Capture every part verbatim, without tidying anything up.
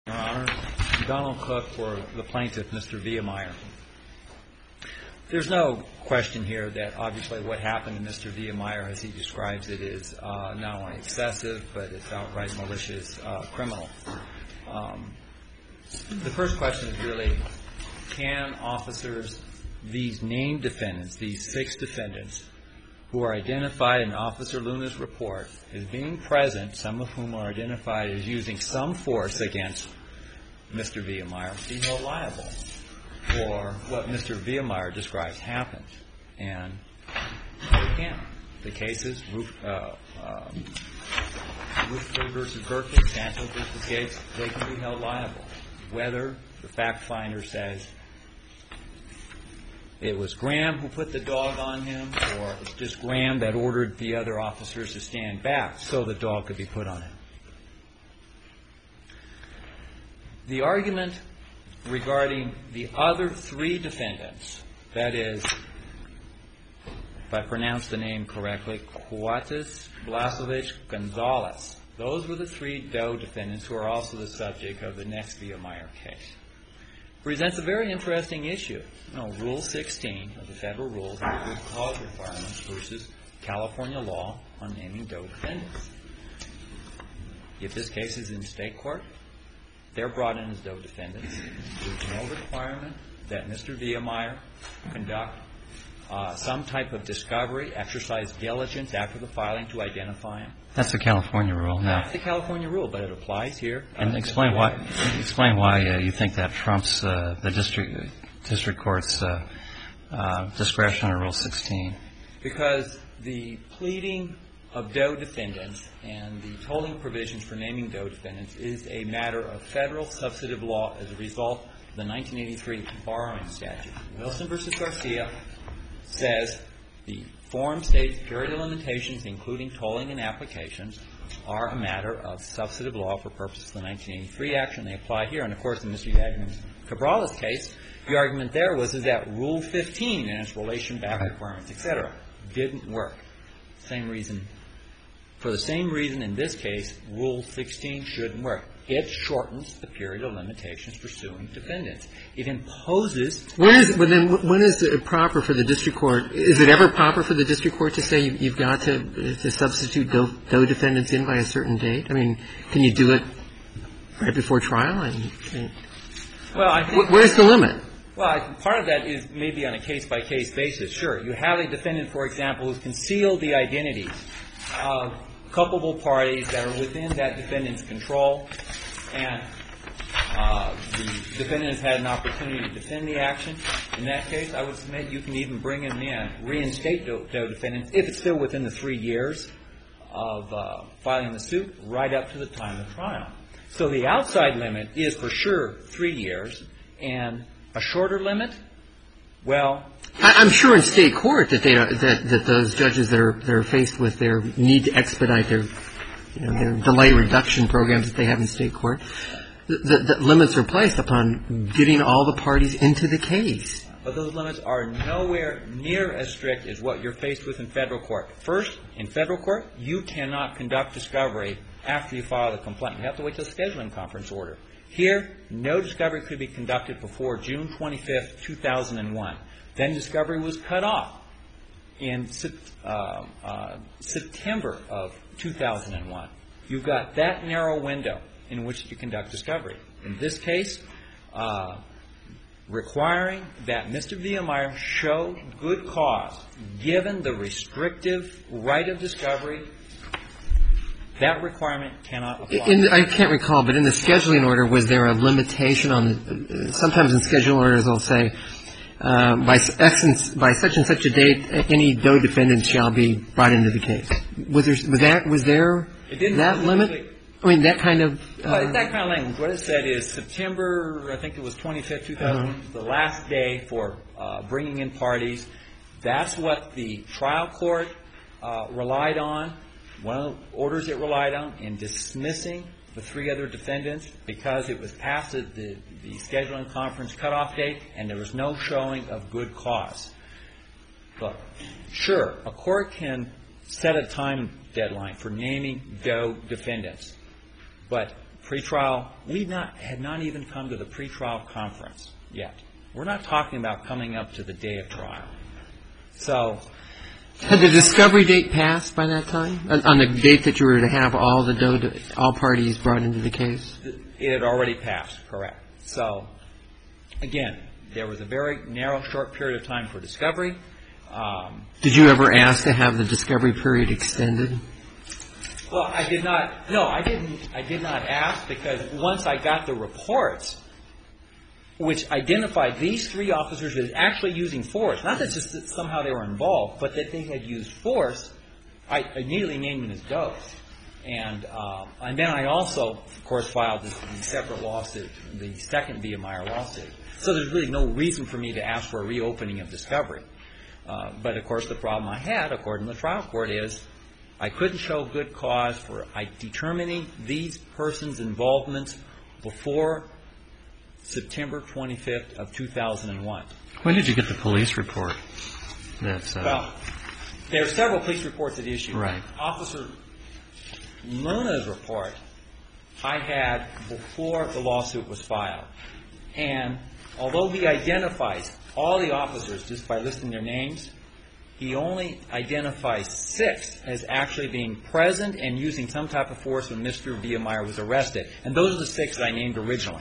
Your Honor, Donald Cook for the plaintiff, Mister Villamayer. There's no question here that obviously what happened to Mister Villamayer, as he describes it, is uh, not only excessive, but it's outright malicious uh, criminal. Um, the first question is really, can officers, these named defendants, these six defendants, who are identified in Officer Luna's report as being present, some of whom are identified as using some force against Mister Villamayer, be held liable for what Mister Villamayer describes happened? And they can. The cases, Roof, uh, uh, Roofwood versus Berkeley, Santos versus Gates, they can be held liable. Whether the fact finder says it was Graham who put the dog on him, or it's just Graham that ordered the other officers to stand back so the dog could be put on him. The argument regarding the other three defendants, that is, if I pronounce the name correctly, Cuates, Blasovich, Gonzalez, those were the three Doe defendants who are also the subject of the next Villamayer case, presents a very interesting issue. You know, Rule sixteen of the federal rules on good cause requirements versus California law on naming Doe defendants. If this case is in state court, they're brought in as Doe defendants. There's no requirement that Mister Villamayer conduct uh, some type of discovery, exercise diligence after the filing to identify him. That's the California rule. Now, that's the California rule, but it applies here. And uh, explain why. Explain why uh, you think that trumps uh, the district district court's uh, uh, discretion under Rule sixteen. Because the pleading of Doe defendants and the tolling provisions for naming Doe defendants is a matter of federal substantive law as a result of the nineteen eighty-three borrowing statute. Wilson versus Garcia says the form states period of limitations, including tolling and applications, are a matter of substantive law for purposes of the nineteen eighty-three action. They apply here. And, of course, in Mister Yagman-Cabrales' case, the argument there was is that Rule fifteen and its relation back requirements, et cetera, didn't work. Same reason. For the same reason, in this case, Rule sixteen shouldn't work. It shortens the period of limitations for suing defendants. It imposes. When is, when, then, when is it proper for the district court? Is it ever proper for the district court to say you, you've got to, to substitute Doe, Doe defendants in by a certain date? I mean, can you do it right before trial? I mean, well, I think. Where's the limit? Well, I think part of that is maybe on a case-by-case basis. Sure, you have a defendant, for example, who's concealed the identities of culpable parties that are within that defendant's control, and uh, the defendant has had an opportunity to defend the action. In that case, I would submit you can even bring him in, reinstate Doe defendants, if it's still within the three years of uh, filing the suit, right up to the time of trial. So the outside limit is for sure three years, and a shorter limit, well, I'm sure in state court that they that that those judges that are they're faced with their need to expedite their you know their delay reduction programs that they have in state court, the, the, the limits are placed upon getting all the parties into the case. But those limits are nowhere near as strict as what you're faced with in federal court. First, in federal court, you cannot conduct discovery after you file the complaint. You have to wait till the scheduling conference order. Here, no discovery could be conducted before June twenty-fifth, two thousand one. Then discovery was cut off in uh, uh, September of two thousand one. You've got that narrow window in which to conduct discovery. In this case, uh, requiring that Mister Villamayer show good cause, given the restrictive right of discovery, that requirement cannot apply. In, I can't recall, but in the scheduling order, was there a limitation on the, uh, sometimes in scheduling orders they'll say, uh, by, essence, by such and such a date, any Doe defendant shall be brought into the case. Was there, was that, was there that limit? I mean, that kind of... Uh, well, that kind of language. What it said is September, I think it was twenty-fifth, two thousand one, uh-huh. the last day for uh, bringing in parties. That's what the trial court uh, relied on. One of the orders it relied on in dismissing the three other defendants because it was past the, the, the scheduling conference cutoff date and there was no showing of good cause. But sure, a court can set a time deadline for naming Doe defendants, but pretrial, we not had not even come to the pretrial conference yet. We're not talking about coming up to the day of trial. So, had the discovery date passed by that time? On, on the date that you were to have all the do- all parties brought into the case? It had already passed, correct. So, again, there was a very narrow, short period of time for discovery. Um, Did you ever ask to have the discovery period extended? Well, I did not. No, I didn't. I did not ask because once I got the reports, which identified these three officers as actually using force, not that just that somehow they were involved, but that they had used force, I immediately named them as does. And uh, and then I also, of course, filed this, the separate lawsuit, the second Viemeyer lawsuit. So there's really no reason for me to ask for a reopening of discovery. Uh, but, of course, the problem I had, according to the trial court, is I couldn't show good cause for I determining these persons' involvement before September twenty-fifth of two thousand one. When did you get the police report? That's, uh, well, there are several police reports at issue. Right. Officer Luna's report I had before the lawsuit was filed. And although he identifies all the officers just by listing their names, he only identifies six as actually being present and using some type of force when Mister Viemeyer was arrested. And those are the six that I named originally.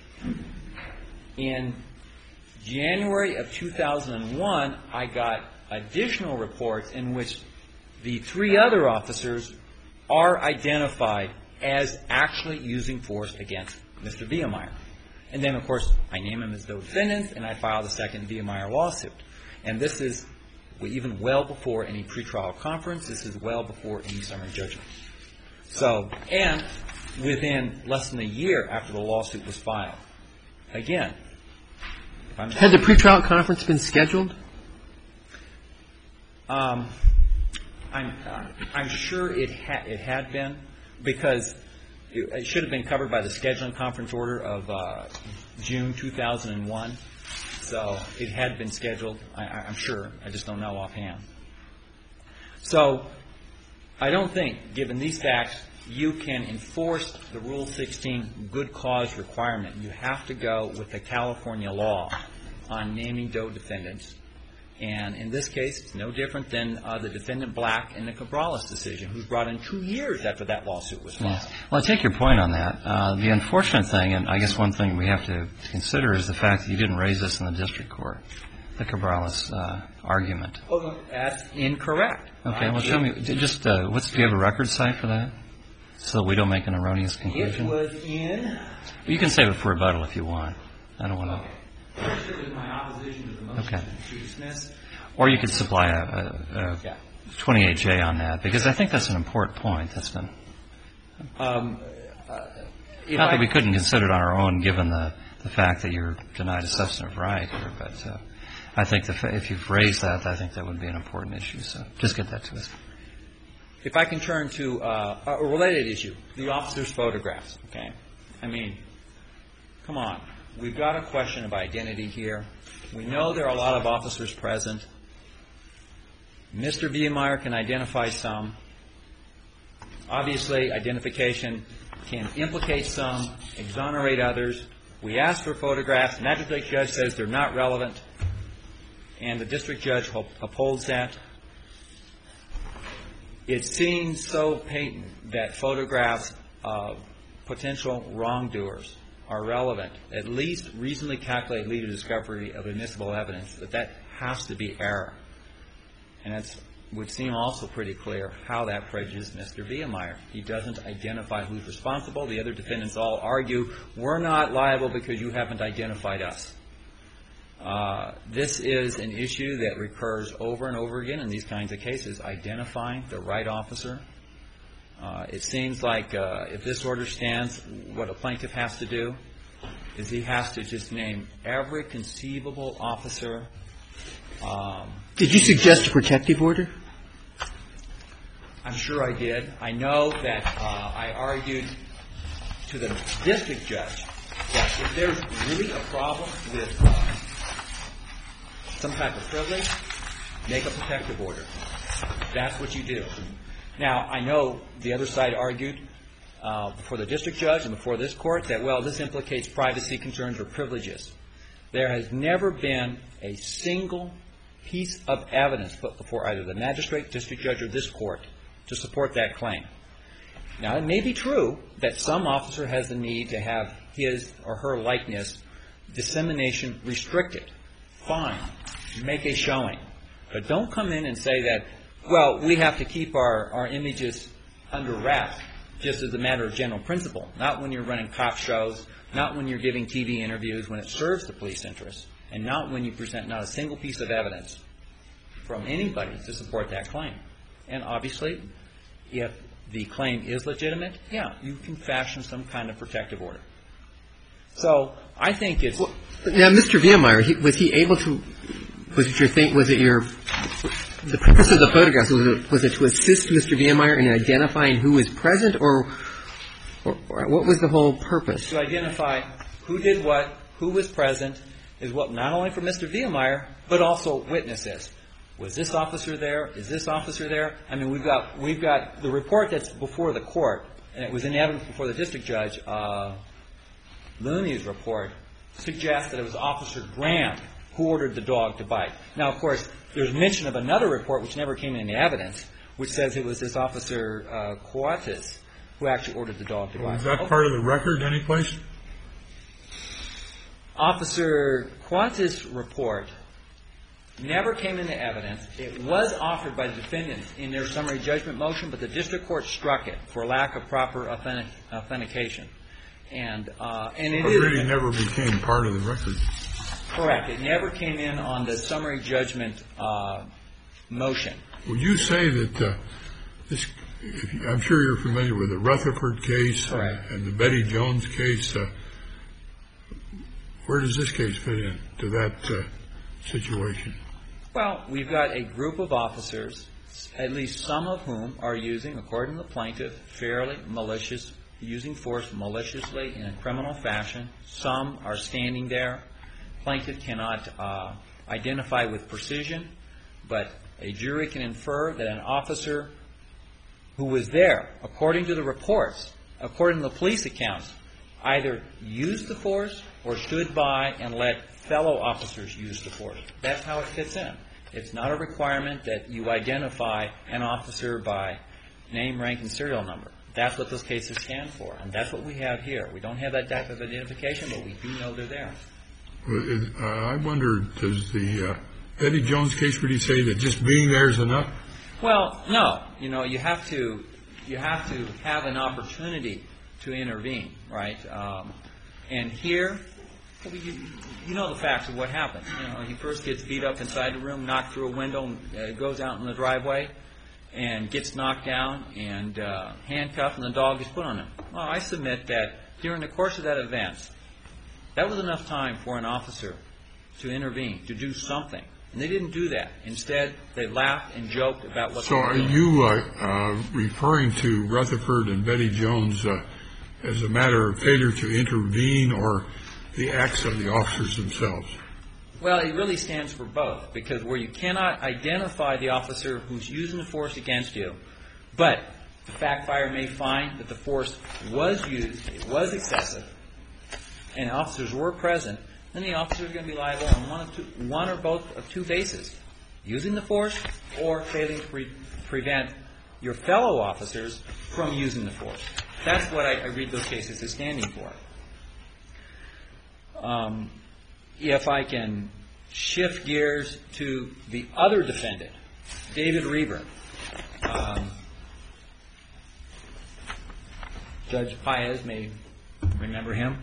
In January of two thousand one, I got additional reports in which the three other officers are identified as actually using force against Mister Viemeyer. And then, of course, I name them as those defendants, and I file the second Viemeyer lawsuit. And this is even well before any pretrial conference. This is well before any summary judgment. So, and within less than a year after the lawsuit was filed. Again, if I'm had the pretrial conference been scheduled? Um, I'm uh, I'm sure it had it had been because it, it should have been covered by the scheduling conference order of uh, June two thousand one. So it had been scheduled. I, I'm sure. I just don't know offhand. So I don't think, given these facts, you can enforce the Rule sixteen good cause requirement. You have to go with the California law on naming Doe defendants. And in this case, it's no different than uh, the defendant Black in the Cabrales decision, who's brought in two years after that lawsuit was filed. Yes. Well, I take your point on that. Uh, the unfortunate thing, and I guess one thing we have to consider, is the fact that you didn't raise this in the district court, the Cabrales uh, argument. Oh, that's incorrect. Okay. I Well, did. show me. Just uh, what's do you have a record site for that, so we don't make an erroneous It conclusion? was in. You can save it for rebuttal if you want. I don't want to. First, it was my opposition to the motion Okay. to dismiss. Or you could supply a, a, a Yeah. twenty-eight J on that, because I think that's an important point that's been. Um, uh, if Not I, that we couldn't consider it on our own, given the, the fact that you're denied a substantive right here, but uh, I think the fa- if you've raised that, I think that would be an important issue. So just get that to us. If I can turn to uh, a related issue, the officer's photographs, okay? I mean, come on. We've got a question of identity here. We know there are a lot of officers present. Mister Viemeyer can identify some. Obviously, identification can implicate some, exonerate others. We ask for photographs. The magistrate judge says they're not relevant, and the district judge upholds that. It seems so patent that photographs of potential wrongdoers are relevant, at least reasonably calculate lead to discovery of admissible evidence, that that has to be error. And it would seem also pretty clear how that prejudices Mister Viemeyer. He doesn't identify who's responsible. The other defendants all argue, we're not liable because you haven't identified us. Uh, this is an issue that recurs over and over again in these kinds of cases, identifying the right officer. Uh, it seems like uh, if this order stands, what a plaintiff has to do is he has to just name every conceivable officer. Um, Did you suggest a protective order? I'm sure I did. I know that uh, I argued to the district judge that if there's really a problem with uh, some type of privilege, make a protective order. That's what you do. Now, I know the other side argued uh, before the district judge and before this court that, well, this implicates privacy concerns or privileges. There has never been a single piece of evidence put before either the magistrate, district judge, or this court to support that claim. Now, it may be true that some officer has the need to have his or her likeness dissemination restricted. Fine. Make a showing. But don't come in and say that, well, we have to keep our, our images under wraps just as a matter of general principle. Not when you're running cop shows, not when you're giving T V interviews when it serves the police interest, and not when you present not a single piece of evidence from anybody to support that claim. And obviously, if the claim is legitimate, yeah, you can fashion some kind of protective order. So I think it's... Well, now, Mister Viemeyer, he, was he able to, was it your thing, was it your, the purpose of the photographs, was it, was it to assist Mister Viemeyer in identifying who was present, or, or, or what was the whole purpose? To identify who did what, who was present, is what not only for Mister Viemeyer, but also witnesses. Was this officer there? Is this officer there? I mean, we've got we've got the report that's before the court, and it was in evidence before the district judge. Uh, Looney's report suggests that it was Officer Graham who ordered the dog to bite. Now, of course, there's mention of another report which never came in the evidence, which says it was this Officer uh, Coates who actually ordered the dog to Well, bite. is that part of the record anyplace? Officer Coates' report never came into evidence. It was offered by the defendants in their summary judgment motion, but the district court struck it for lack of proper authentic, authentication. And uh, and it, it is, really never became part of the record. Correct. It never came in on the summary judgment uh, motion. Would you say that uh, this? If you, I'm sure you're familiar with the Rutherford case uh, and the Betty Jones case. Uh, where does this case fit in to that uh, situation? Well, we've got a group of officers, at least some of whom are using, according to the plaintiff, fairly malicious, using force maliciously in a criminal fashion. Some are standing there. Plaintiff cannot uh, identify with precision, but a jury can infer that an officer who was there, according to the reports, according to the police accounts, either used the force or stood by and let fellow officers use the force. That's how it fits in. It's not a requirement that you identify an officer by name, rank, and serial number. That's what those cases stand for, and that's what we have here. We don't have that type of identification, but we do know they're there. Well, uh, I wonder, does the uh, Betty Jones case really say that just being there is enough? Well, no. You know, you have to you have to have an opportunity to intervene, right? Um, and here, you, you know the facts of what happened. You know, he first gets beat up inside the room, knocked through a window, and uh, goes out in the driveway, and gets knocked down and uh, handcuffed, and the dog is put on him. Well, I submit that during the course of that event, that was enough time for an officer to intervene, to do something. And they didn't do that. Instead, they laughed and joked about what so they were doing. So are you uh, uh, referring to Rutherford and Betty Jones uh, as a matter of failure to intervene or the acts of the officers themselves? Well, it really stands for both, because where you cannot identify the officer who's using the force against you, but the fact finder may find that the force was used, it was excessive, and officers were present, then the officer is going to be liable on one, of two, one or both of two bases, using the force or failing to pre- prevent your fellow officers from using the force. That's what I, I read those cases as standing for. Um, if I can shift gears to the other defendant, David Reber. Um, Judge Paez may remember him.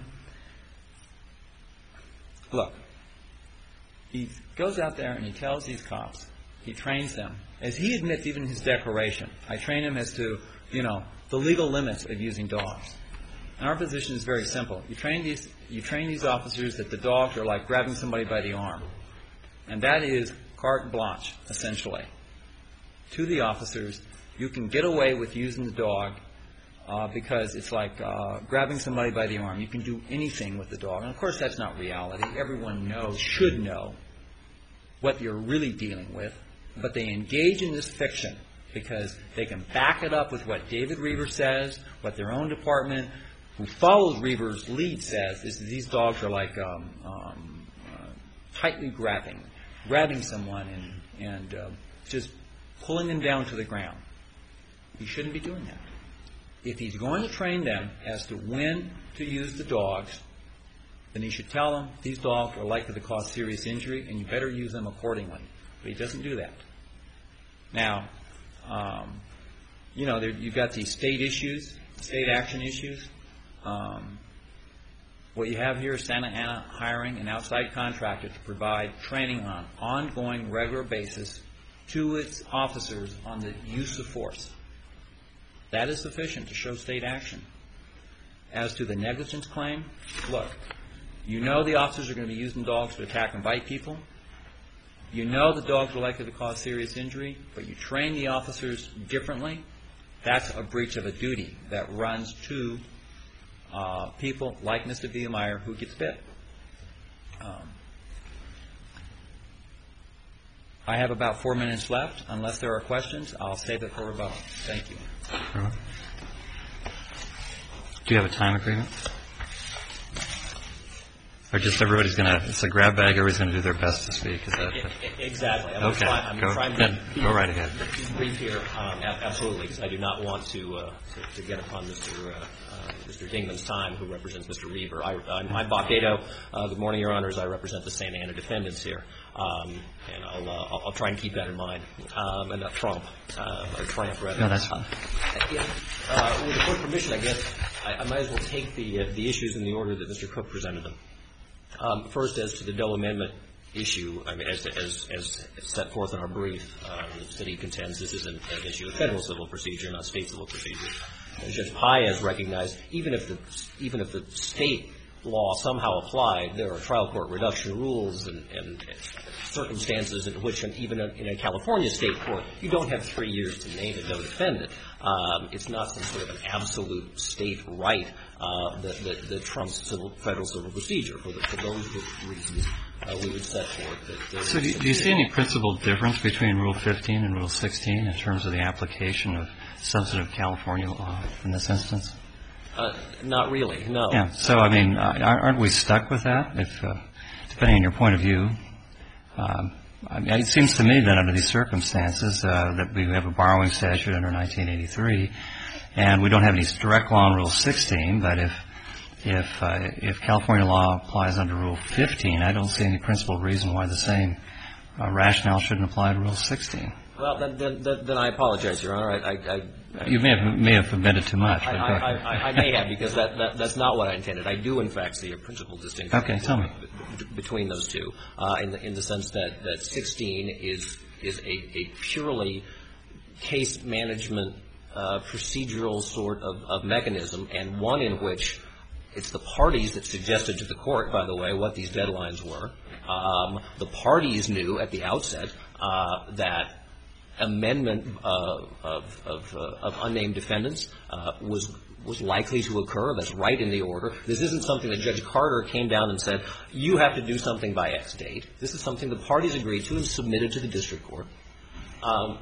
Look, he goes out there and he tells these cops, he trains them, as he admits even in his declaration, I train him as to, you know, the legal limits of using dogs. And our position is very simple. You train these, you train these officers that the dogs are like grabbing somebody by the arm. And that is carte blanche, essentially. To the officers, you can get away with using the dog uh, because it's like uh, grabbing somebody by the arm. You can do anything with the dog. And, of course, that's not reality. Everyone knows, should know, what you're really dealing with. But they engage in this fiction because they can back it up with what David Reaver says, what their own department, who follows Reaver's lead, says, is that these dogs are like um, um, uh, tightly grabbing, grabbing someone and, and uh, just pulling them down to the ground. He shouldn't be doing that. If he's going to train them as to when to use the dogs, then he should tell them these dogs are likely to cause serious injury and you better use them accordingly. But he doesn't do that. Now, um, you know, there, you've got these state issues, state action issues. Um, what you have here is Santa Ana hiring an outside contractor to provide training on an ongoing, regular basis to its officers on the use of force. That is sufficient to show state action. As to the negligence claim, look, you know the officers are going to be using dogs to attack and bite people. You know the dogs are likely to cause serious injury, but you train the officers differently. That's a breach of a duty that runs to uh, people like Mister Viemeyer who gets bit. Um, I have about four minutes left. Unless there are questions, I'll save it for rebuttal. Thank you. Do you have a time agreement? Or just everybody's going to, it's a grab bag, everybody's going to do their best to speak? Is that the, exactly. I'm okay. Try, I'm go, trying then, to be, go right ahead. Be brief here, um, absolutely, because I do not want to, uh, to, to get upon Mister Uh, uh, Mister Dingman's time, who represents Mister Reaver. I, I'm, I'm Bob Gato. Uh, good morning, Your Honors. I represent the Santa Ana defendants here, um, and I'll, uh, I'll, I'll try and keep that in mind, um, and not Trump, uh, or Trump, rather. No, that's fine. Uh, yeah. uh, with the court permission, I guess I, I might as well take the uh, the issues in the order that Mister Cook presented them. Um, first, as to the Doe Amendment issue, I mean, as, as, as set forth in our brief, uh, the city contends this is an, an issue of federal civil procedure, not state civil procedure. And Judge Paez recognized, even if the even if the state law somehow applied, there are trial court reduction rules and, and circumstances in which, an, even in a California state court, you don't have three years to name a Doe defendant. Um, it's not some sort of an absolute state right uh, that, that, that trumps civil, federal civil procedure. For, the, for those reasons, uh, we would set forth that. So, do you, do you see any principal difference between Rule fifteen and Rule sixteen in terms of the application of substantive California law in this instance? Uh, not really, no. Yeah. So, I mean, aren't we stuck with that? If, uh, depending on your point of view. Um, I mean, it seems to me that under these circumstances, uh, that we have a borrowing statute under nineteen eighty-three, and we don't have any direct law in Rule sixteen. But if if uh, if California law applies under Rule fifteen, I don't see any principal reason why the same uh, rationale shouldn't apply to Rule sixteen. Well, then, then, then I apologize, Your Honor. I, I, I, you may have may have submitted too much. I, I, I, I may have, because that, that that's not what I intended. I do, in fact, see a principal distinction. Okay, tell me. Between those two, uh, in the in the sense that, that sixteen is is a, a purely case management uh, procedural sort of, of mechanism, and one in which it's the parties that suggested to the court, by the way, what these deadlines were. Um, the parties knew at the outset uh, that amendment uh, of of, uh, of unnamed defendants uh, was. was likely to occur. That's right in the order. This isn't something that Judge Carter came down and said, you have to do something by X date. This is something the parties agreed to and submitted to the district court. Um,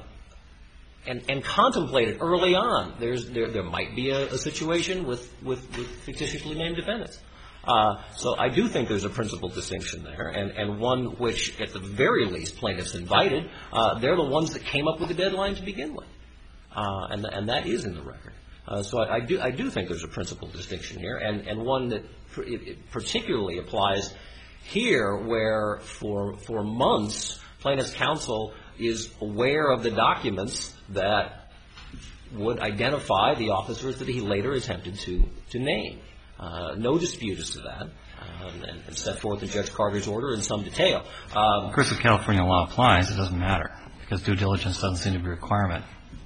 and, and contemplated early on. There's, there, there might be a, a situation with, with, with fictitiously named defendants. Uh, so I do think there's a principal distinction there, and, and one which, at the very least, plaintiffs invited. Uh, they're the ones that came up with the deadline to begin with. Uh, and, and that is in the record. Uh, so I, I do I do think there's a principal distinction here, and, and one that pr- it, it particularly applies here, where for for months plaintiff's counsel is aware of the documents that would identify the officers that he later attempted to to name. Uh, no dispute as to that, um, and, and set forth in Judge Carter's order in some detail. Um, of course, if California law applies, it doesn't matter, because due diligence doesn't seem to be a requirement.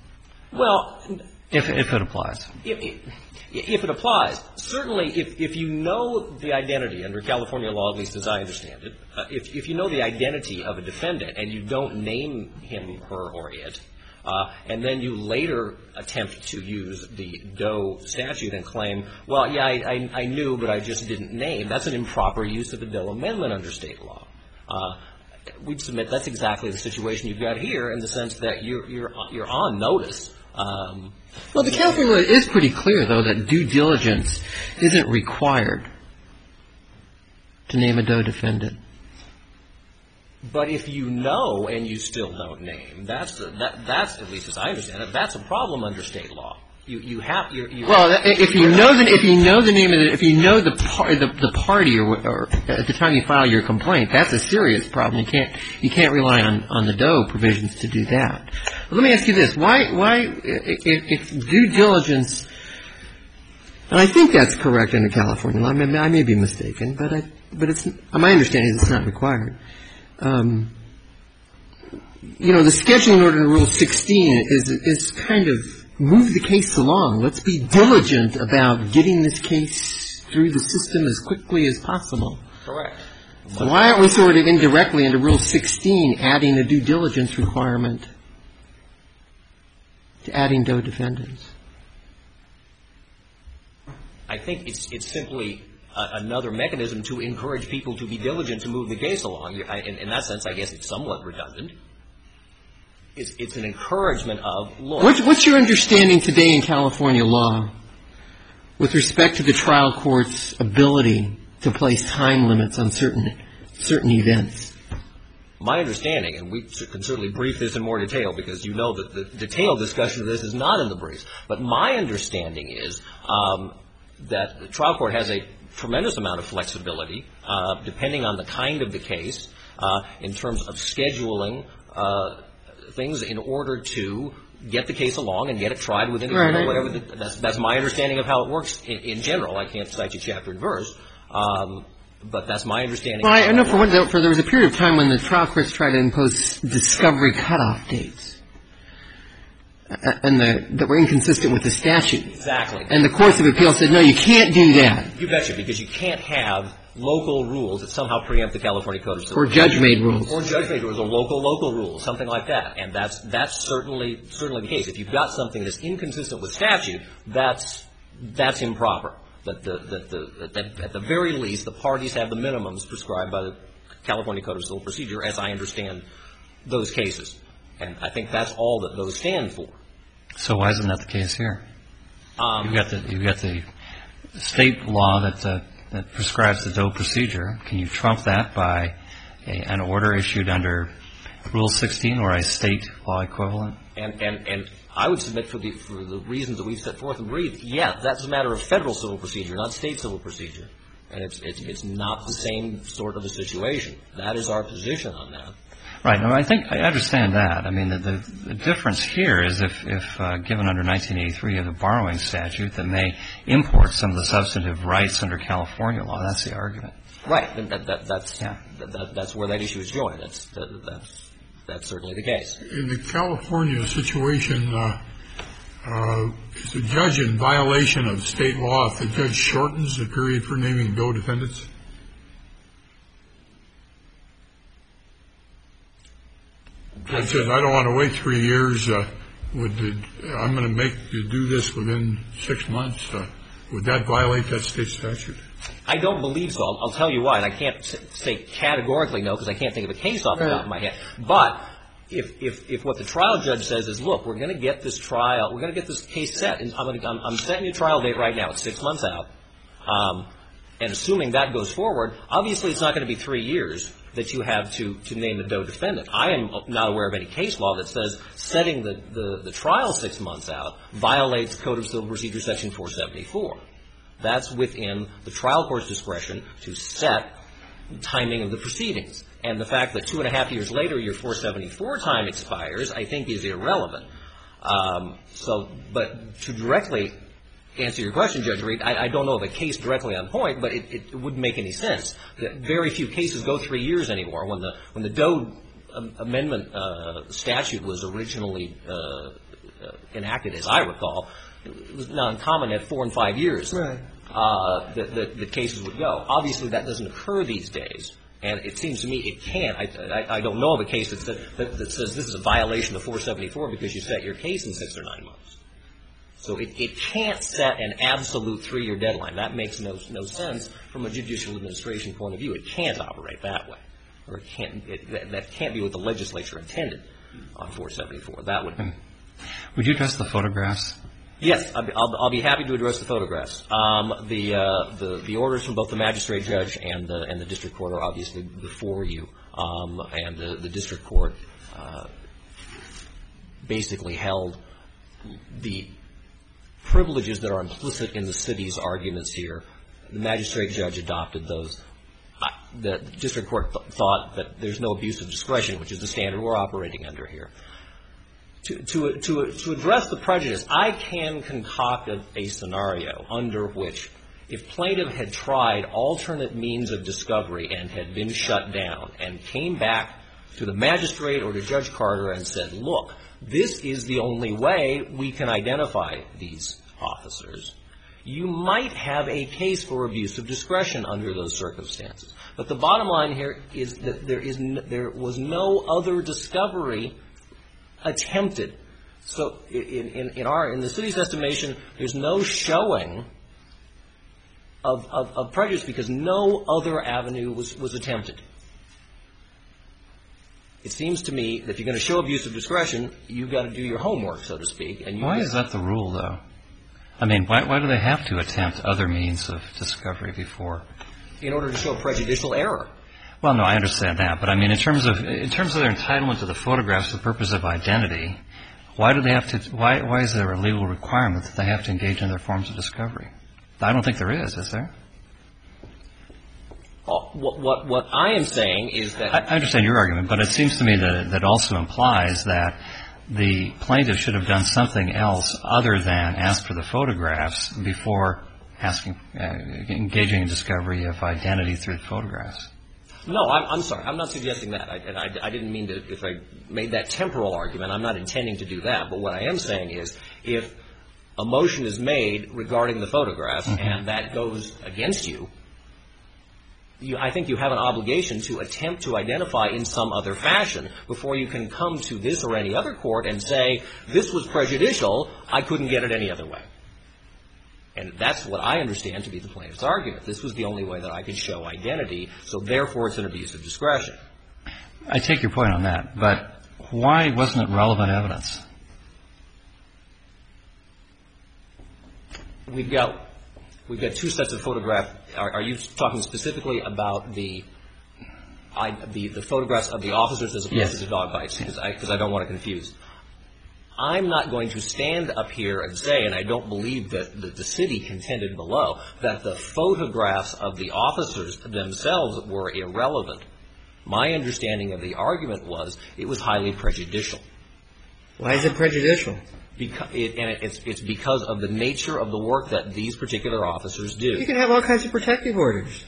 Well. If, if it applies. If, if it applies. Certainly, if, if you know the identity, under California law, at least as I understand it, uh, if, if you know the identity of a defendant and you don't name him, her, or it, uh, and then you later attempt to use the Doe statute and claim, well, yeah, I, I, I knew, but I just didn't name, that's an improper use of the Doe Amendment under state law. Uh, we'd submit that's exactly the situation you've got here in the sense that you're you're you're on notice. Um, well, the California law is pretty clear, though, that due diligence isn't required to name a Doe defendant. But if you know and you still don't name, that's that that's at least as I understand it, that's a problem under state law. You you have you're, you're well if you know the if you know the name of the if you know the par, the, the party or, or at the time you file your complaint, that's a serious problem. You can't you can't rely on, on the Doe provisions to do that. But let me ask you this: why why if, if due diligence, and I think that's correct under California law. I may, I may be mistaken, but I but it's my understanding is it's not required. Um, you know, the scheduling order in Rule sixteen is is kind of move the case along. Let's be diligent about getting this case through the system as quickly as possible. Correct. So why aren't we sort of indirectly under Rule sixteen adding a due diligence requirement to adding Doe defendants? I think it's it's simply a, another mechanism to encourage people to be diligent to move the case along. I, in, in that sense, I guess it's somewhat redundant. It's, it's an encouragement of law. What's, what's your understanding today in California law with respect to the trial court's ability to place time limits on certain certain events? My understanding, and we can certainly brief this in more detail because you know that the detailed discussion of this is not in the briefs, but my understanding is um, that the trial court has a tremendous amount of flexibility uh, depending on the kind of the case uh, in terms of scheduling uh things in order to get the case along and get it tried within a year or whatever. The, that's, that's my understanding of how it works in, in general. I can't cite you chapter and verse, um, but that's my understanding. Well, I know for one, for there was a period of time when the trial courts tried to impose discovery cutoff dates, and the, that were inconsistent with the statute. Exactly. And the courts of appeal said, no, you can't do that. You betcha, because you can't have local rules that somehow preempt the California Code of Civil Or judge-made rules. Or judge-made rules, or local, local rules, something like that. And that's, that's certainly, certainly the case. If you've got something that's inconsistent with statute, that's, that's improper. That the, that the, that at the very least, the parties have the minimums prescribed by the California Code of Civil Procedure, as I understand those cases. And I think that's all that those stand for. So why isn't that the case here? Um, you've got the, you've got the state law that, uh, that prescribes the Doe procedure. Can you trump that by a, an order issued under Rule sixteen or a state law equivalent? And, and, and I would submit for the, for the reasons that we've set forth in brief, yeah, that's a matter of federal civil procedure, not state civil procedure. And it's, it's, it's not the same sort of a situation. That is our position on that. Right. No, I think I understand that. I mean, the, the, the difference here is if, if uh, given under nineteen eighty-three, you have a borrowing statute that may import some of the substantive rights under California law. That's the argument. Right. And that, that, that's, yeah. that, that, that's where that issue is joined. That's, that, that's, that's certainly the case. In the California situation, uh, uh, is the judge in violation of state law if the judge shortens the period for naming Doe defendants? I said, I don't want to wait three years. Uh, would the, I'm going to make you do this within six months. Uh, would that violate that state statute? I don't believe so. I'll, I'll tell you why. And I can't say categorically no because I can't think of a case off the top of my head. But if, if, if what the trial judge says is, look, we're going to get this trial, we're going to get this case set, and I'm, going to, I'm, I'm setting you a trial date right now. It's six months out. Um, and assuming that goes forward, obviously it's not going to be three years that you have to, to name a Doe defendant. I am not aware of any case law that says setting the, the, the trial six months out violates Code of Civil Procedure Section four seventy-four. That's within the trial court's discretion to set the timing of the proceedings. And the fact that two and a half years later your four seventy-four time expires, I think is irrelevant. Um, so, but to directly answer your question, Judge Reed, I, I don't know of a case directly on point, but it, it wouldn't make any sense. That very few cases go three years anymore. When the when the Doe Amendment uh, statute was originally uh, uh, enacted, as I recall, it was not uncommon at four and five years right. uh, that the, the cases would go. Obviously, that doesn't occur these days. And it seems to me it can't. I, I, I don't know of a case that, said, that, that says this is a violation of four seventy-four because you set your case in six or nine months. So it, it can't set an absolute three-year deadline. That makes no, no sense from a judicial administration point of view. It can't operate that way. or it can't, it, that, that can't be what the legislature intended on four seventy-four. That would be. Would you address the photographs? Yes, I'll, I'll, I'll be happy to address the photographs. Um, the, uh, the the orders from both the magistrate judge and the and the district court are obviously before you, um, and the, the district court uh, basically held the privileges that are implicit in the city's arguments here. The magistrate judge adopted those. Uh, the district court th- thought that there's no abuse of discretion, which is the standard we're operating under here. To, to, to, to address the prejudice, I can concoct a, a scenario under which if plaintiff had tried alternate means of discovery and had been shut down and came back to the magistrate or to Judge Carter and said, look, this is the only way we can identify these officers, you might have a case for abuse of discretion under those circumstances. But the bottom line here is that there is n- there was no other discovery attempted. So in, in, in our in the city's estimation, there's no showing of, of, of prejudice because no other avenue was, was attempted. It seems to me that if you're going to show abuse of discretion, you've got to do your homework, so to speak. And why is that the rule, though? I mean, why, why do they have to attempt other means of discovery before? In order to show prejudicial error. Well, no, I understand that, but I mean, in terms of in terms of their entitlement to the photographs for the purpose of identity, why do they have to? Why why is there a legal requirement that they have to engage in their forms of discovery? I don't think there is. Is there? What what what I am saying is that I, I understand your argument, but it seems to me that that also implies that the plaintiff should have done something else other than ask for the photographs before asking, uh, engaging in discovery of identity through the photographs. No, I'm, I'm sorry. I'm not suggesting that. I, and I, I didn't mean to, if I made that temporal argument, I'm not intending to do that. But what I am saying is if a motion is made regarding the photographs mm-hmm. and that goes against you, you, I think you have an obligation to attempt to identify in some other fashion before you can come to this or any other court and say, this was prejudicial, I couldn't get it any other way. And that's what I understand to be the plaintiff's argument. This was the only way that I could show identity, so therefore it's an abuse of discretion. I take your point on that, but why wasn't it relevant evidence? We've got we've got two sets of photographs. Are, are you talking specifically about the I, the, the photographs of the officers as opposed yes. to the dog bites? Because I, because I don't want to confuse. I'm not going to stand up here and say, and I don't believe that, that the city contended below, that the photographs of the officers themselves were irrelevant. My understanding of the argument was it was highly prejudicial. Why is it prejudicial? Because it, and it, it's, it's because of the nature of the work that these particular officers do. You can have all kinds of protective orders.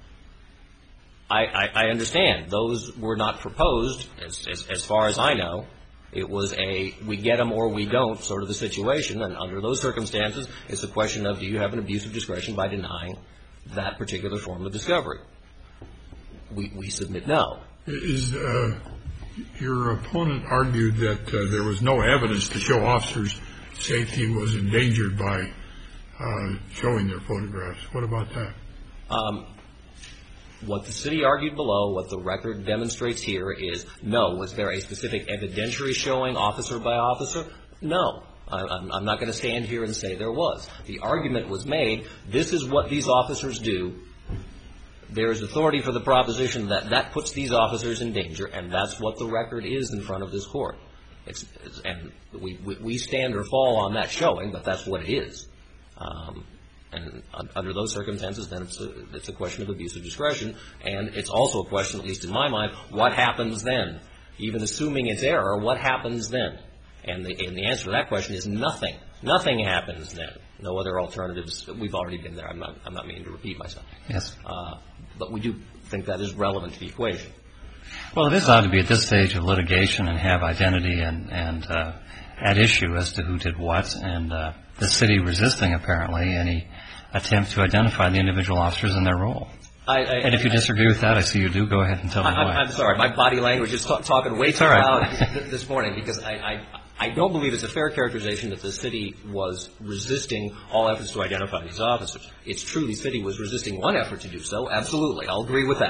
I, I, I understand. Those were not proposed, as, as, as far as I know. It was a we get them or we don't sort of the situation, and under those circumstances, it's a question of do you have an abuse of discretion by denying that particular form of discovery? We, we submit no. Is uh, your opponent argued that uh, there was no evidence to show officers' safety was endangered by uh, showing their photographs? What about that? Um, What the city argued below, what the record demonstrates here is, no. Was there a specific evidentiary showing officer by officer? No. I'm, I'm not going to stand here and say there was. The argument was made, this is what these officers do. There is authority for the proposition that that puts these officers in danger, and that's what the record is in front of this court. It's, it's, and we, we, we stand or fall on that showing, but that's what it is. Um, And under those circumstances, then it's a, it's a question of abuse of discretion. And it's also a question, at least in my mind, what happens then? Even assuming it's error, what happens then? And the, and the answer to that question is nothing. Nothing happens then. No other alternatives. We've already been there. I'm not, I'm not meaning to repeat myself. Yes. Uh, but we do think that is relevant to the equation. Well, it is odd to be at this stage of litigation and have identity and, and uh, at issue as to who did what, and uh, the city resisting, apparently, any attempt to identify the individual officers in their role. I, I, and if you I, disagree with that, I see you do. Go ahead and tell me I, why. I'm sorry. My body language is t- talking way too right. loud this morning because I, I, I don't believe it's a fair characterization that the city was resisting all efforts to identify these officers. It's true the city was resisting one effort to do so. Absolutely. I'll agree with that.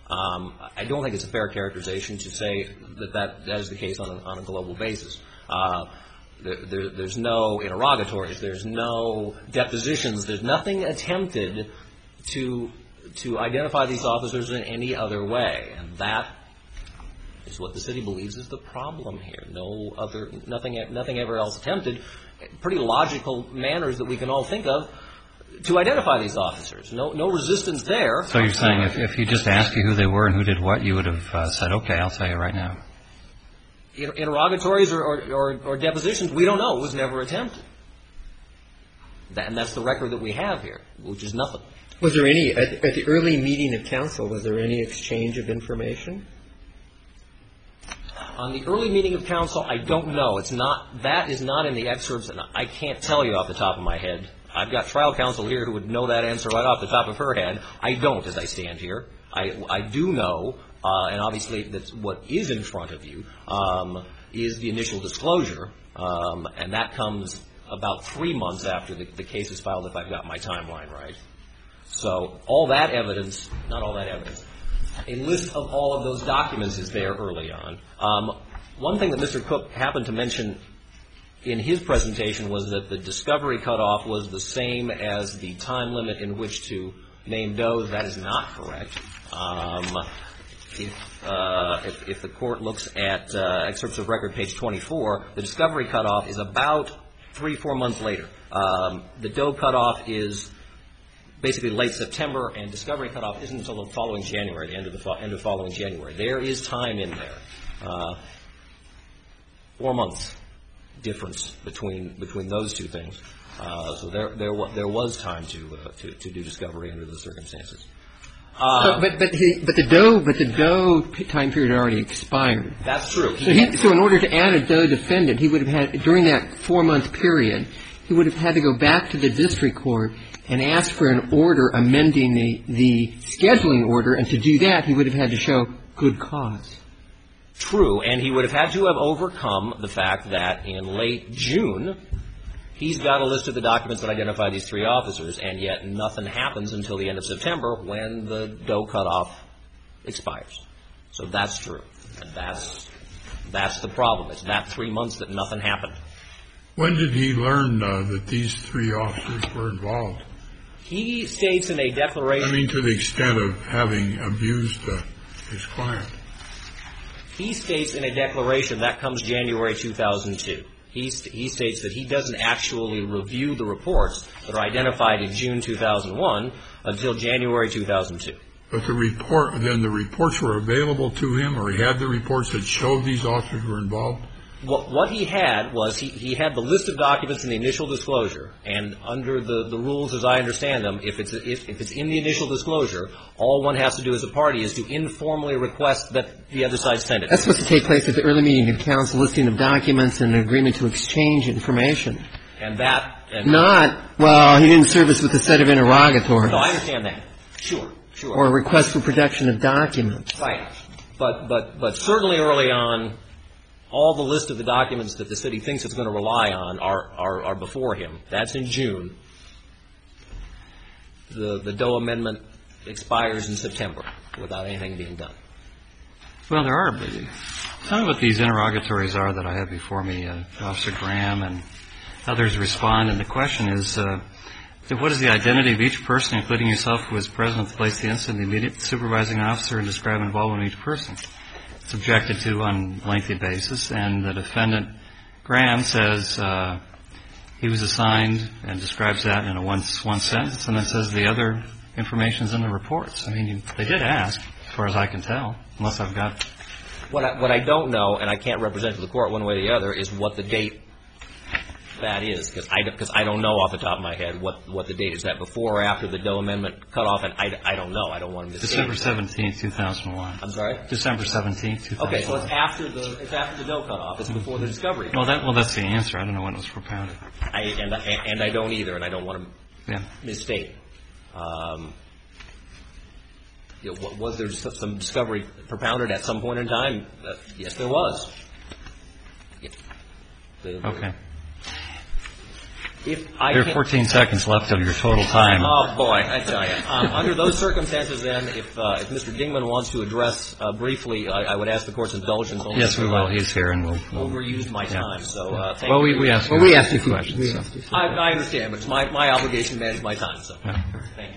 Um, I don't think it's a fair characterization to say that that, that is the case on a, on a global basis. Uh, there, there, there's no interrogatories. There's no depositions. There's nothing attempted to to identify these officers in any other way, and that is what the city believes is the problem here. No other, nothing, nothing ever else attempted. Pretty logical manners that we can all think of to identify these officers. No, no resistance there. So you're saying if, if he just asked you who they were and who did what, you would have uh, said, okay, I'll tell you right now. Inter- interrogatories or, or, or, or depositions, we don't know. It was never attempted. That, and that's the record that we have here, which is nothing. Was there any, at, at the early meeting of council, was there any exchange of information? On the early meeting of council, I don't know. It's not, that is not in the excerpts, and I can't tell you off the top of my head. I've got trial counsel here who would know that answer right off the top of her head. I don't as I stand here. I, I do know, uh, and obviously that's what is in front of you, um, is the initial disclosure, um, and that comes about three months after the, the case is filed, if I've got my timeline right. So all that evidence, not all that evidence, a list of all of those documents is there early on. Um, one thing that Mister Cook happened to mention in his presentation was that the discovery cutoff was the same as the time limit in which to name does. That is not correct. Um, if, uh, if, if the court looks at uh, excerpts of record page twenty-four, the discovery cutoff is about three, four months later. Um, the Doe cutoff is basically late September, and discovery cutoff isn't until the following January, the end of the fo- end of following January. There is time in there, uh, four months difference between between those two things. Uh, so there there wa- there was time to uh, to to do discovery under the circumstances. Uh, so, but but he, but the Doe but the Doe time period already expired. That's true. So, he, so in order to add a Doe defendant, he would have had during that four month period, he would have had to go back to the district court and ask for an order amending the, the scheduling order, and to do that, he would have had to show good cause. True, and he would have had to have overcome the fact that in late June, he's got a list of the documents that identify these three officers, and yet nothing happens until the end of September when the Doe cutoff expires. So that's true, and that's that's the problem. It's that three months that nothing happened. When did he learn uh, that these three officers were involved? He states in a declaration... I mean, to the extent of having abused uh, his client. He states in a declaration that comes January two thousand two. He, st- he states that he doesn't actually review the reports that are identified in June two thousand one until January two thousand two. But the report, then the reports were available to him, or he had the reports that showed these officers were involved? What, what he had was he, he had the list of documents in the initial disclosure, and under the, the rules as I understand them, if it's, if, if it's in the initial disclosure, all one has to do as a party is to informally request that the other side send it. That's supposed to take place at the early meeting of council, listing of documents and an agreement to exchange information. And that... And Not, well, he didn't serve us with a set of interrogatories. No, I understand that. Sure, sure. Or a request for production of documents. Right. But, but, but certainly early on, all the list of the documents that the city thinks it's going to rely on are, are, are before him. That's in June. The, the Doe Amendment expires in September without anything being done. Well, there are. Tell me what these interrogatories are that I have before me, uh, Officer Graham and others respond. And the question is, uh, what is the identity of each person, including yourself, who was present at the place of the incident, the immediate supervising officer, and describe involvement of each person? It's objected to on a lengthy basis, and the defendant, Graham, says uh, he was assigned and describes that in a one, one sentence, and then says the other information is in the reports. I mean, you, they did ask, as far as I can tell, unless I've got... What I, what I don't know, and I can't represent to the court one way or the other, is what the date that is, because I, because I don't know off the top of my head what, what the date is. Is that before or after the Doe Amendment cutoff? And I, I don't know. I don't want to mistake. December seventeenth, two thousand one. I'm sorry? December seventeenth, two thousand one. Okay, so it's after the it's after the Doe cutoff. It's before the discovery. Well, that well, that's the answer. I don't know when it was propounded. I and I, and I don't either, and I don't want to yeah. misstate. Um, you know, was there some discovery propounded at some point in time? Uh, yes, there was. Yeah. The, the, okay. If I There are can't- fourteen seconds left of your total time. Oh, boy, I tell you. Um, under those circumstances, then, if, uh, if Mister Dingman wants to address uh, briefly, I, I would ask the Court's indulgence. Only Yes, we because will. I He's here, and we'll... we'll overused my yeah. time, so uh, thank Well, you. we, we asked you Well, we asked you a few questions. questions. We so. asked you. I, I understand, but it's my, my obligation to manage my time, so Yeah. thank you.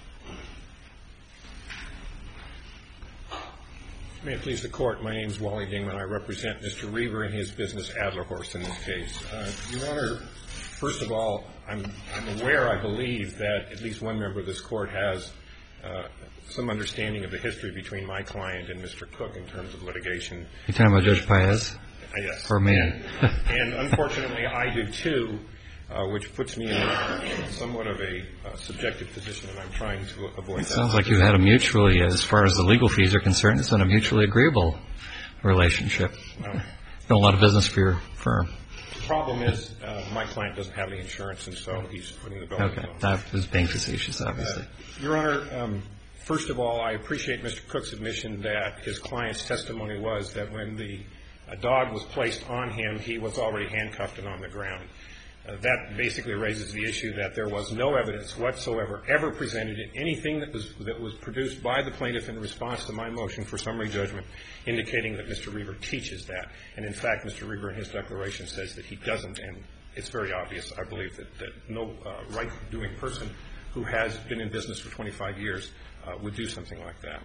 May it please the Court, my name is Wally Dingman. I represent Mister Reaver and his business Adlerhorst in this case. Uh, Your Honor, first of all, I'm, I'm aware, I believe, that at least one member of this Court has uh, some understanding of the history between my client and Mister Cook in terms of litigation. You talking about Judge Paez? Uh, yes. Or me? And, and unfortunately, I do too, uh, which puts me in a, somewhat of a uh, subjective position, and I'm trying to avoid It that. sounds like you had a mutually, as far as the legal fees are concerned, it's been a mutually agreeable relationship. Well, Done a lot of business for your firm. the problem is uh, my client doesn't have any insurance, and so he's putting the bill on his Okay. own. That was being facetious, obviously. Uh, Your Honor, um, first of all, I appreciate Mister Cook's admission that his client's testimony was that when the uh, dog was placed on him, he was already handcuffed and on the ground. Uh, that basically raises the issue that there was no evidence whatsoever ever presented in anything that was that was produced by the plaintiff in response to my motion for summary judgment indicating that Mister Reaver teaches that. And in fact, Mister Reaver in his declaration says that he doesn't, and it's very obvious, I believe, that, that no uh, right-doing person who has been in business for twenty-five years uh, would do something like that.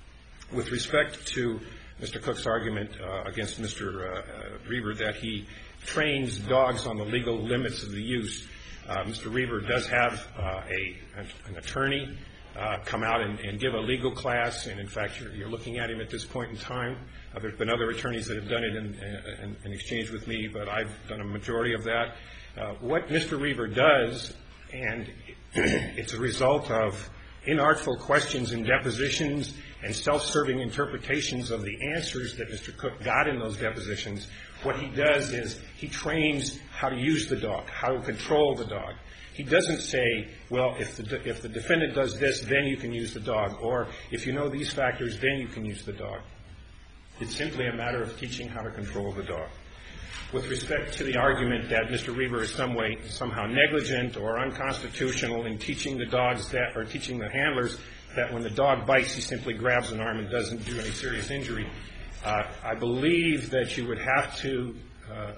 With respect to Mister Cook's argument uh, against Mister Uh, uh, Reaver that he trains dogs on the legal limits of the use, uh, Mister Reaver does have uh, a an attorney uh, come out and, and give a legal class, and in fact, you're, you're looking at him at this point in time. Uh, there's been other attorneys that have done it in, in, in exchange with me, but I've done a majority of that. Uh, what Mister Reaver does, and it's a result of inartful questions and depositions and self-serving interpretations of the answers that Mister Cook got in those depositions. What he does is he trains how to use the dog, how to control the dog. He doesn't say, well, if the, de- if the defendant does this, then you can use the dog, or if you know these factors, then you can use the dog. It's simply a matter of teaching how to control the dog. With respect to the argument that Mister Reaver is some way, somehow negligent or unconstitutional in teaching the dogs that, or teaching the handlers that when the dog bites, he simply grabs an arm and doesn't do any serious injury, uh, I believe that you would have to uh,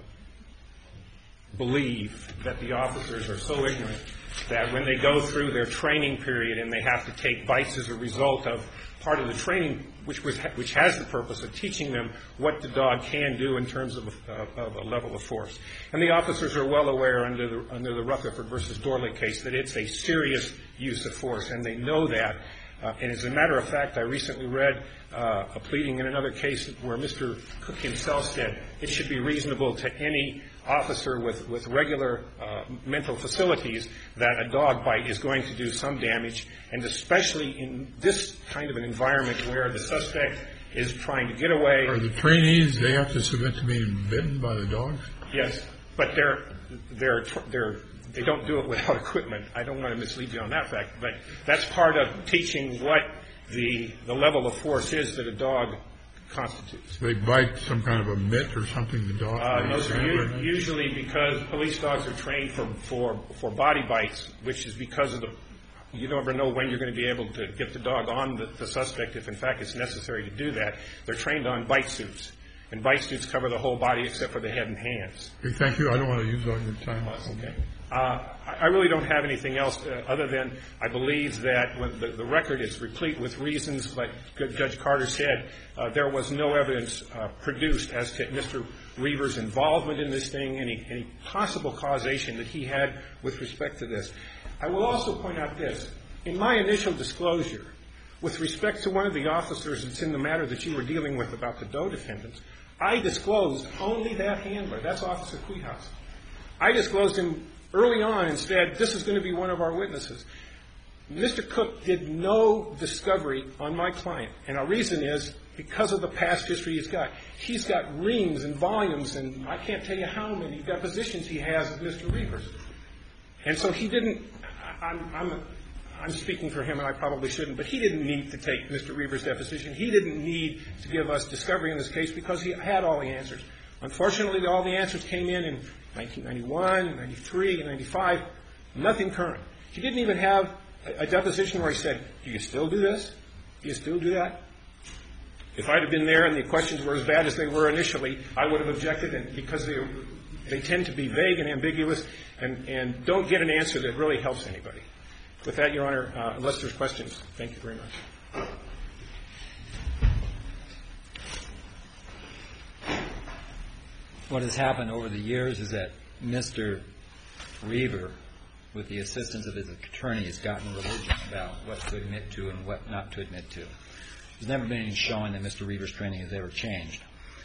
believe that the officers are so ignorant that when they go through their training period and they have to take bites as a result of part of the training, which was which has the purpose of teaching them what the dog can do in terms of a, of a level of force. And the officers are well aware under the under the Rutherford versus Dorley case that it's a serious use of force, and they know that. Uh, and as a matter of fact, I recently read uh, a pleading in another case where Mister Cook himself said it should be reasonable to any officer with, with regular uh, mental facilities that a dog bite is going to do some damage, and especially in this kind of an environment where the suspect is trying to get away. Are the trainees, they have to submit to being bitten by the dogs? Yes, but they're, they're, they're, they don't do it without equipment. I don't want to mislead you on that fact, but that's part of teaching what the, the level of force is that a dog constitutes. They bite some kind of a mitt or something, the dog? Uh, no, sir. U- usually because police dogs are trained for, for, for body bites, which is because of the, you never know when you're going to be able to get the dog on the, the suspect if in fact it's necessary to do that. They're trained on bite suits, and bite suits cover the whole body except for the head and hands. Okay, thank you. I don't want to use all your time. Okay. Uh, I really don't have anything else uh, other than I believe that when the, the record is replete with reasons, like Judge Carter said, uh, there was no evidence uh, produced as to Mister Reaver's involvement in this thing, any, any possible causation that he had with respect to this. I will also point out this. In my initial disclosure, with respect to one of the officers that's in the matter that you were dealing with about the Doe defendants, I disclosed only that handler. That's Officer Quehouse. I disclosed him early on and said, this is going to be one of our witnesses. Mister Cook did no discovery on my client, and our reason is because of the past history he's got. He's got reams and volumes, and I can't tell you how many depositions he has of Mister Reaver's. And so he didn't, I'm, I'm, I'm speaking for him, and I probably shouldn't, but he didn't need to take Mister Reaver's deposition. He didn't need to give us discovery in this case because he had all the answers. Unfortunately, all the answers came in in, nineteen ninety-one, ninety-three, ninety-five, nothing current. He didn't even have a, a deposition where he said, do you still do this? Do you still do that? If I'd have been there and the questions were as bad as they were initially, I would have objected, and because they, they tend to be vague and ambiguous and, and don't get an answer that really helps anybody. With that, Your Honor, uh, unless there's questions, thank you very much. What has happened over the years is that Mister Reaver, with the assistance of his attorney, has gotten religious about what to admit to and what not to admit to. There's never been any showing that Mister Reaver's training has ever changed.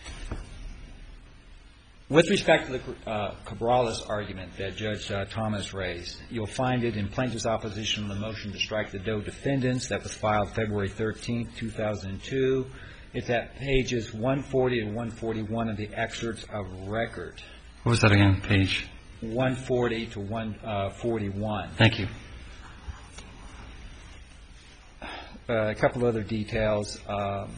With respect to the uh, Cabrales argument that Judge uh, Thomas raised, you'll find it in plaintiff's opposition to the motion to strike the Doe defendants that was filed February thirteenth, two thousand two. It's at pages one forty to one forty-one of the excerpts of record. What was that again, page? one forty to one forty-one. Thank you. Uh, a couple of other details. Um, uh,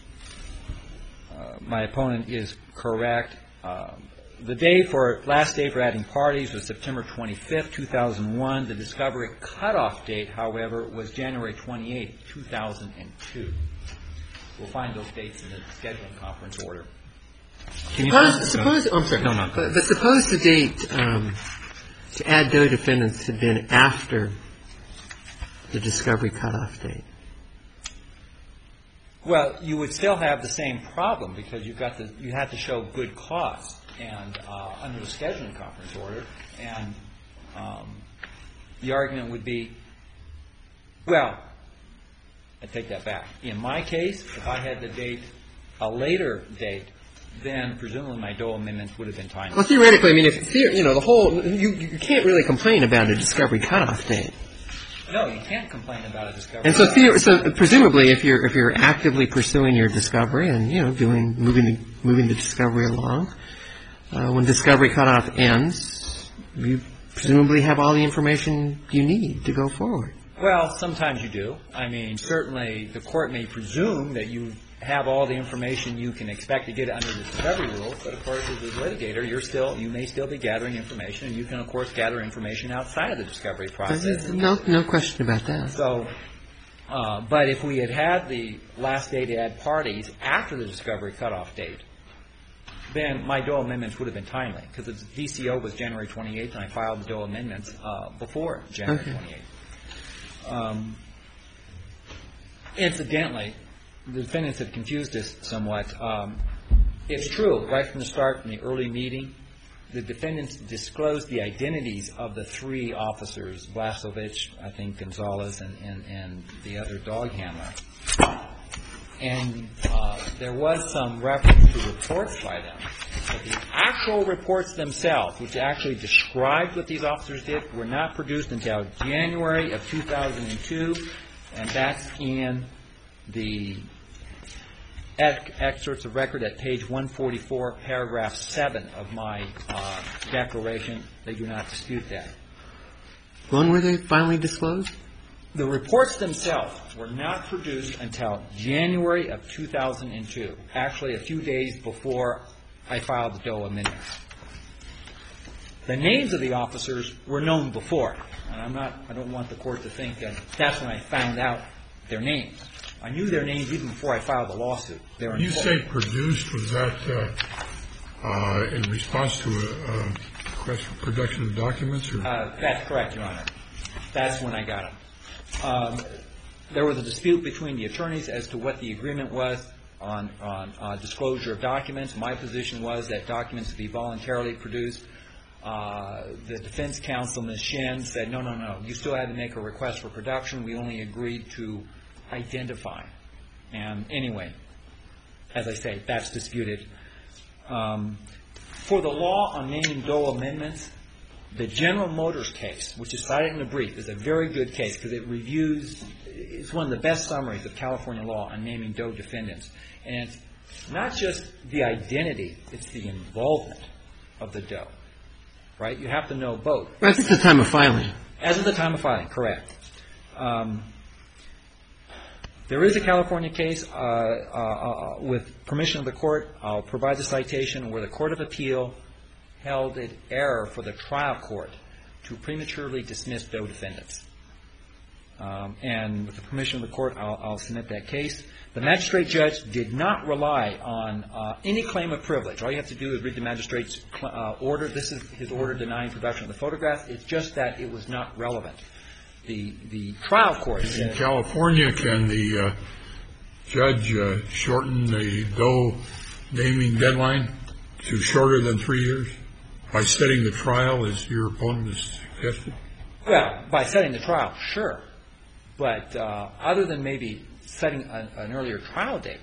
my opponent is correct. Um, the day for last day for adding parties was September twenty-fifth, two thousand one. The discovery cutoff date, however, was January twenty-eighth, two thousand two. We'll find those dates in the scheduling conference order. Can you Suppose, suppose oh, I'm sorry. No, no. But, but suppose the date um, to add Doe defendants had been after the discovery cutoff date. Well, you would still have the same problem because you've got the you have to show good cause and uh, under the scheduling conference order, and um, the argument would be, well, I take that back. In my case, if I had the date a later date, then presumably my Doe amendments would have been timely. Well, theoretically, I mean, if you know the whole, you you can't really complain about a discovery cutoff date. No, you can't complain about a discovery. And so, theor- so presumably, if you're if you're actively pursuing your discovery and you know doing moving the, moving the discovery along, uh, when discovery cutoff ends, you presumably have all the information you need to go forward. Well, sometimes you do. I mean, certainly the court may presume that you have all the information you can expect to get under the discovery rule, but of course, as a litigator, you're still you may still be gathering information, and you can, of course, gather information outside of the discovery process. No, no question about that. So, uh, but if we had had the last day to add parties after the discovery cutoff date, then my Doe amendments would have been timely because the D C O was January twenty-eighth, and I filed the Doe amendments uh, before January okay. twenty-eighth. Um, incidentally, the defendants have confused us somewhat. Um, it's true, right from the start, in the early meeting, the defendants disclosed the identities of the three officers, Blasovich, I think Gonzalez, and, and, and the other dog handler. And uh, there was some reference to reports by them. But the actual reports themselves, which actually described what these officers did, were not produced until January of two thousand two, and that's in the excerpts of record at page one forty-four, paragraph seven of my uh, declaration. They do not dispute that. When were they finally disclosed? The reports themselves were not produced until January of two thousand two, actually a few days before I filed the Doe amendments. The names of the officers were known before, and I'm not, I don't want the court to think that that's when I found out their names. I knew their names even before I filed the lawsuit. They were you say produced, was that uh, uh, in response to a, a request for production of documents? Or? Uh, that's correct, Your Honor. That's when I got them. Um, there was a dispute between the attorneys as to what the agreement was on, on uh, disclosure of documents. My position was that documents be voluntarily produced. Uh, the defense counsel, Miz Shin, said, no, no, no, you still had to make a request for production. We only agreed to identify. And anyway, as I say, that's disputed. Um, for the law on naming Doe amendments, the General Motors case, which is cited in the brief, is a very good case because it reviews, it's one of the best summaries of California law on naming Doe defendants. And it's not just the identity, it's the involvement of the Doe. Right? You have to know both. That's at the time of filing. As of the time of filing, correct. Um, there is a California case uh, uh, uh, with permission of the court. I'll provide the citation where the Court of Appeal held it error for the trial court to prematurely dismiss Doe defendants. Um, and with the permission of the court, I'll, I'll submit that case. The magistrate judge did not rely on uh, any claim of privilege. All you have to do is read the magistrate's uh, order. This is his order denying production of the photographs. It's just that it was not relevant. The the trial court said, in California, can the uh, judge uh, shorten the Doe naming deadline to shorter than three years by setting the trial, as your opponent has suggested? Well, by setting the trial, sure. But uh, other than maybe setting a, an earlier trial date,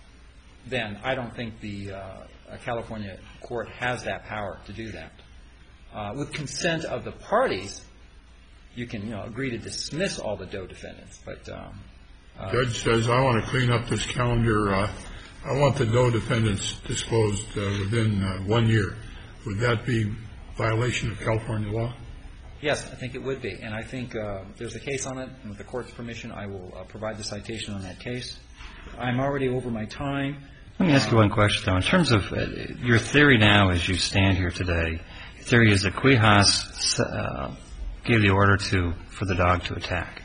then I don't think the uh, California court has that power to do that. Uh, with consent of the parties, you can, you know, agree to dismiss all the Doe defendants. But um, uh, judge says, I want to clean up this calendar. Uh, I want the Doe defendants disclosed uh, within uh, one year. Would that be violation of California law? Yes, I think it would be. And I think uh, there's a case on it, and with the court's permission, I will uh, provide the citation on that case. I'm already over my time. Let me ask you one question, though. In terms of uh, your theory now as you stand here today, your theory is that Quijas uh, gave the order to for the dog to attack.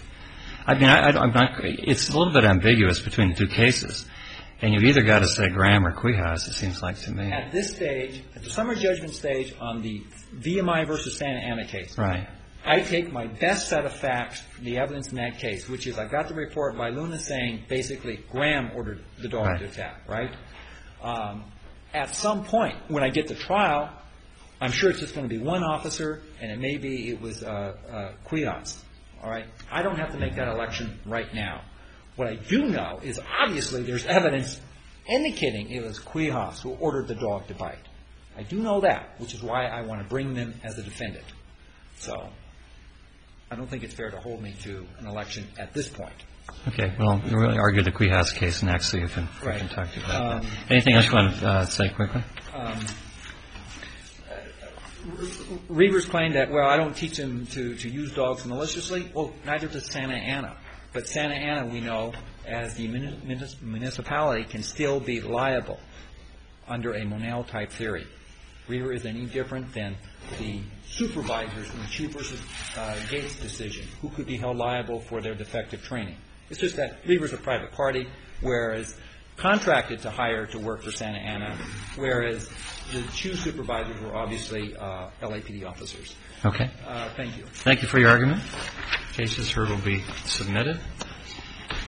I mean, I, I, I'm not, it's a little bit ambiguous between the two cases. And you've either got to say Graham or Quijas, it seems like to me. At this stage, at the summary judgment stage on the V M I versus Santa Ana case, right. I take my best set of facts, the evidence in that case, which is I got the report by Luna saying basically Graham ordered the dog right. to attack, right? Um, at some point, when I get to trial, I'm sure it's just going to be one officer, and it may be it was uh, uh, Quijas, all right? I don't have to make that election right now. What I do know is obviously there's evidence indicating it was Quijas who ordered the dog to bite. I do know that, which is why I want to bring them as a defendant. So I don't think it's fair to hold me to an election at this point. Okay. Well, you really argue the Quijas case next, so you can, right. you can talk to you about um, that. Anything else you want to uh, say quickly? Um, Reavers claimed that, well, I don't teach them to, to use dogs maliciously. Well, neither does Santa Ana. But Santa Ana, we know, as the municipality, can still be liable under a Monell-type theory. Reaver is any different than the supervisors in the Chu versus uh, Gates decision, who could be held liable for their defective training. It's just that Reaver's a private party, whereas contracted to hire to work for Santa Ana, whereas the Chu supervisors were obviously uh, L A P D officers. Okay. Uh, thank you. Thank you for your argument. Cases heard will be submitted.